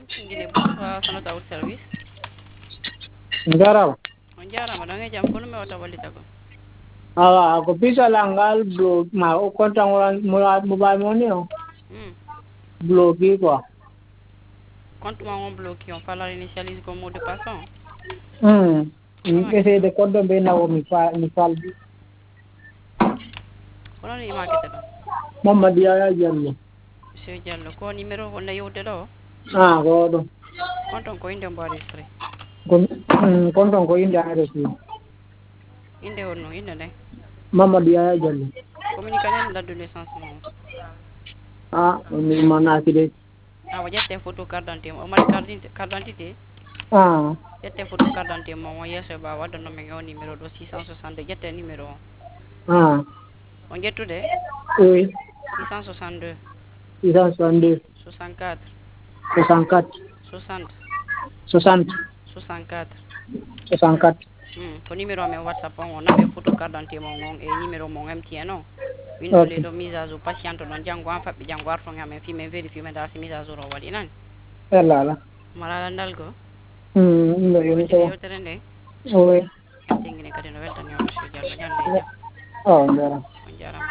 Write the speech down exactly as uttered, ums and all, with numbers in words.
Guinée bonsoir sono tawut service Ngaraw. on jarama ɗon e jaam kono mi wata wallita ko Awa ko pisala ngal blog ma o kontan mo mobile money o hmm. blogi quoi. compte ma on bloqué on fala initialise comme mot de passe on Hmm. ama Essaye kete de code be na o mi fa mi salbi. kono ni ma kete ɗon Mamadi Yaya Jallo. monsieur Diallo ko numéro wonno yewde ɗo Ah ko ɗum. compte on ko inde mbo enregistré Kon konton ko inde A R S. inde wonno inde nden Mamadi Yaya Jallo. communicanen date de naissance mo Ah mi manaki de. awa ƴette photo carte d'identité o mari carte d'identité carte d'identité Ah. ƴette photo carte d'identité mo o yesso ba waddanno men o numéro ɗo six cent soixante-deux ƴette numéro o Ah. on ƴettude Oui. six cent soixante-deux six cent soixante-deux. soixante-quatre soixante-quatre. soixante soixante. soixante-quatre soixante-quatre. hmm. ko numéro amen whatsapp on o naɓe photo carte d'identité mon on e numéro mon M T N o windole Ok. ɗo mise à jour patiente ɗon janggo an faɓɓi janggo arton amen fi min vérifié men dal si mise à jour o waɗi nani Yalla ala. mala landal go Hmm. No mi yoni weltini ko. yewtere nde Oui. en tengguini kadi no weltanima monsieur Diallo ñande e jaam Oh, ngara. on jarama